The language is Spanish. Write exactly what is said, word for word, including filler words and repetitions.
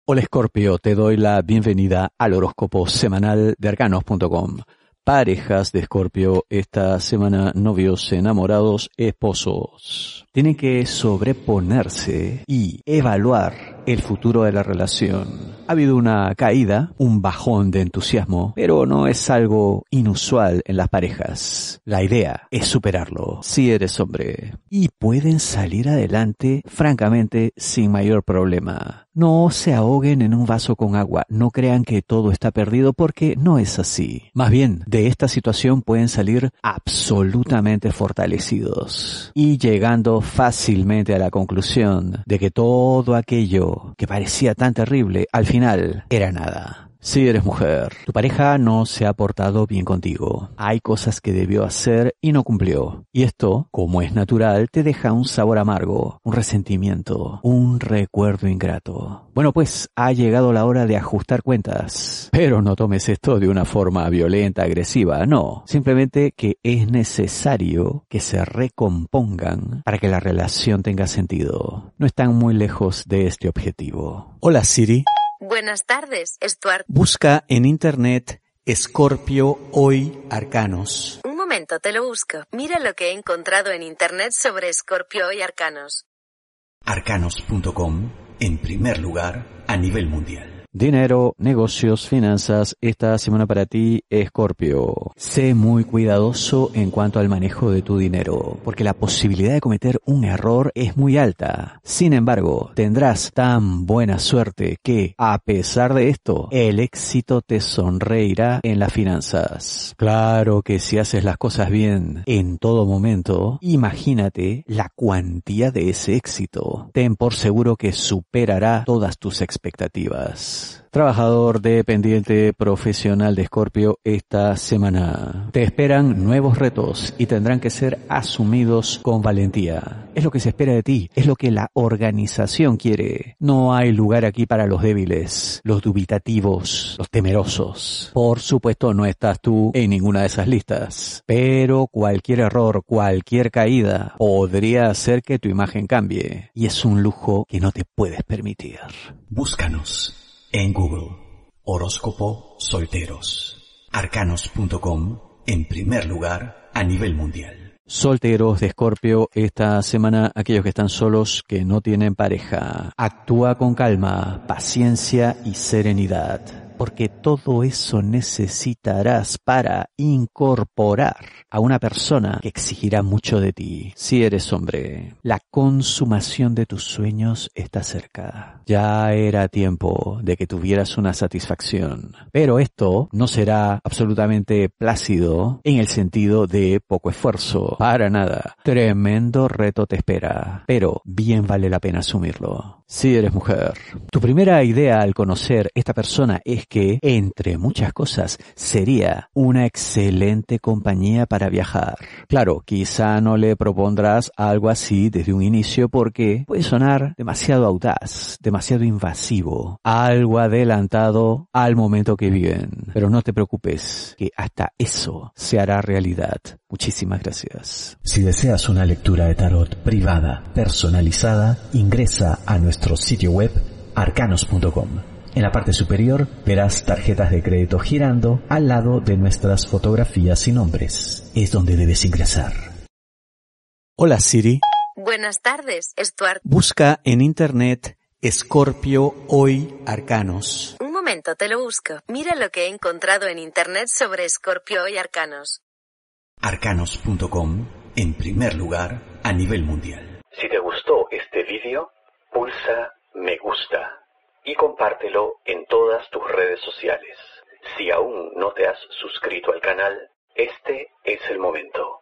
Hola Escorpio, te doy la bienvenida al horóscopo semanal de arcanos punto com. Parejas de Escorpio, esta semana novios, enamorados, esposos. Tienen que sobreponerse y evaluar el futuro de la relación. Ha habido una caída, un bajón de entusiasmo, pero no es algo inusual en las parejas. La idea es superarlo, si eres hombre. Y pueden salir adelante, francamente, sin mayor problema. No se ahoguen en un vaso con agua, no crean que todo está perdido porque no es así. Más bien, de esta situación pueden salir absolutamente fortalecidos y llegando fácilmente a la conclusión de que todo aquello que parecía tan terrible al final era nada. Si eres mujer, tu pareja no se ha portado bien contigo. Hay cosas que debió hacer y no cumplió. Y esto, como es natural, te deja un sabor amargo, un resentimiento, un recuerdo ingrato. Bueno, pues ha llegado la hora de ajustar cuentas. Pero no tomes esto de una forma violenta, agresiva, no. Simplemente que es necesario que se recompongan para que la relación tenga sentido. No están muy lejos de este objetivo. Hola Siri. Buenas tardes, Stuart. Busca en internet Escorpio Hoy Arcanos. Un momento, te lo busco. Mira lo que he encontrado en internet sobre Escorpio y Arcanos. arcanos punto com, en primer lugar a nivel mundial. Dinero, negocios, finanzas, esta semana para ti, Escorpio. Sé muy cuidadoso en cuanto al manejo de tu dinero, porque la posibilidad de cometer un error es muy alta. Sin embargo, tendrás tan buena suerte que, a pesar de esto, el éxito te sonreirá en las finanzas. Claro que si haces las cosas bien en todo momento, imagínate la cuantía de ese éxito. Ten por seguro que superará todas tus expectativas. Trabajador dependiente profesional de Escorpio, esta semana te esperan nuevos retos y tendrán que ser asumidos con valentía. Es lo que se espera de ti, es lo que la organización quiere. No hay lugar aquí para los débiles, los dubitativos, los temerosos. Por supuesto no estás tú en ninguna de esas listas, pero cualquier error, cualquier caída podría hacer que tu imagen cambie y es un lujo que no te puedes permitir. Búscanos en Google, horóscopo solteros. arcanos punto com, en primer lugar a nivel mundial. Solteros de Escorpio, esta semana aquellos que están solos, que no tienen pareja. Actúa con calma, paciencia y serenidad, porque todo eso necesitarás para incorporar a una persona que exigirá mucho de ti. Si eres hombre, la consumación de tus sueños está cerca. Ya era tiempo de que tuvieras una satisfacción. Pero esto no será absolutamente plácido en el sentido de poco esfuerzo. Para nada. Tremendo reto te espera, pero bien vale la pena asumirlo. Si eres mujer, tu primera idea al conocer esta persona es que, entre muchas cosas, sería una excelente compañía para viajar. Claro, quizá no le propondrás algo así desde un inicio porque puede sonar demasiado audaz, demasiado invasivo, algo adelantado al momento que viven. Pero no te preocupes, que hasta eso se hará realidad. Muchísimas gracias. Si deseas una lectura de tarot privada, personalizada, ingresa a nuestro sitio web arcanos punto com. En la parte superior verás tarjetas de crédito girando al lado de nuestras fotografías y nombres. Es donde debes ingresar. Hola Siri. Buenas tardes, Stuart. Busca en internet Escorpio Hoy Arcanos. Un momento, te lo busco. Mira lo que he encontrado en internet sobre Escorpio y Arcanos. arcanos punto com, en primer lugar a nivel mundial. Si te gustó este vídeo, pulsa me gusta y compártelo en todas tus redes sociales. Si aún no te has suscrito al canal, este es el momento.